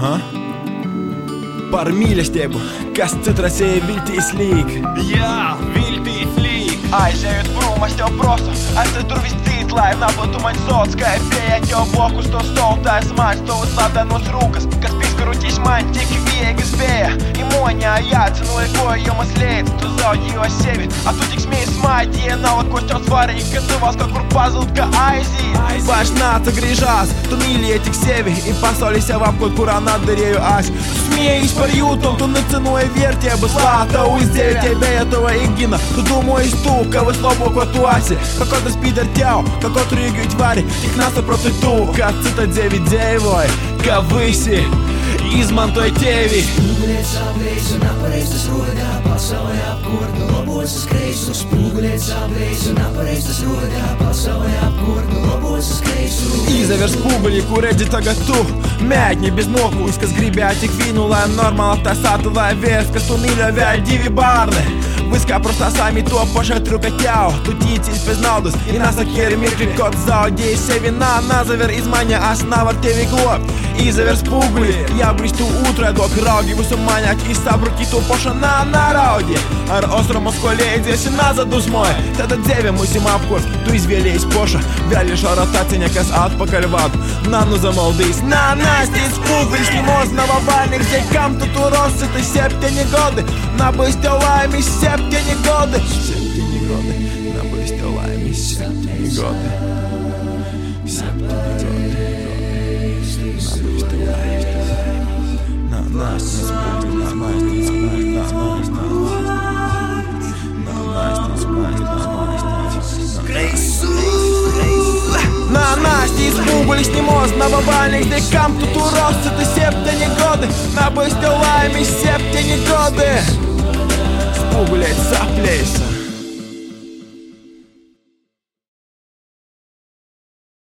Par mīlestību, kas citrasēja viltīs līk. Jā, viltīs līk. Aizējot prom, es tev prosu, aizēj tur viss cīt, lai nabūtu man sots, kā ir pieeja tev blokus to stoltājs mans, to uzlādānos rūkas, kas pizkarutīs man tik viegi spēja. И моня яйца, ну и кое-мо след, tu zaudēji jau sevi, a tu tik smēji smaidīja, nav ko tev svarīgi, ka tu valsts kaut kur pazūd, kā aiziet. Vairs nāca griežās, tu mīlēji tik sevi, i pasauli sev apkot, kurā nadarēju es. Tu smējies par jūtom, tu necinoji vērtības, lāta uzdēvi teibēja tava ikgina. Tu domājies tu, ka vislabāko tu esi, ka katrs pīd ar tev, ka katru iegūt vari, tik nesaproti tu, ka cita dzēvi dzēvoja, ka visi izmantoj tevi. Spūgulēt sāpēs un apareiz tas rodā, pasaulē apkort no labos uz kreisu. Spūgulēt sāpēs un apareiz tas rodā, pasaulē apkort no labos uz kreisu. Izavers spūguļi, kur redzi tagad tu, mēģini bez nokūs, kas gribēja tik vīnu, lai normāli aptaisātu, lai vērst, kas tu mīļo vēl divi bārni. Viskā prostā sami to pašai truka tev, tu tīcīs bez naudas, i nasakēri mirkļi, kad zaudēji sevi, nazaver izmaiņa, es nevar tevi globt. Izaver spūguļi, jābrīst tu utraidok, raugi visu maņāk, i sabruki tu paša naraudi. Ar ostromu skolēdziesi nazadusmoja, tada dzēvē musim apkurs, tu izvēlējis paša, vēlišo rotaciņa, kas atpakaļ vadu, nu zamaldīs. Настить спугlis, не можно вовальных, где кам тут уросся, ты 7 годы, набыть лайми 7 годы. 7 годы, набыть лайми 7 годы. 7 годы. Настить спугlis, не можно вовальных, где кам тут уросся, ты 7 годы, набыть лайми 7 годы. Спугулять соплейся.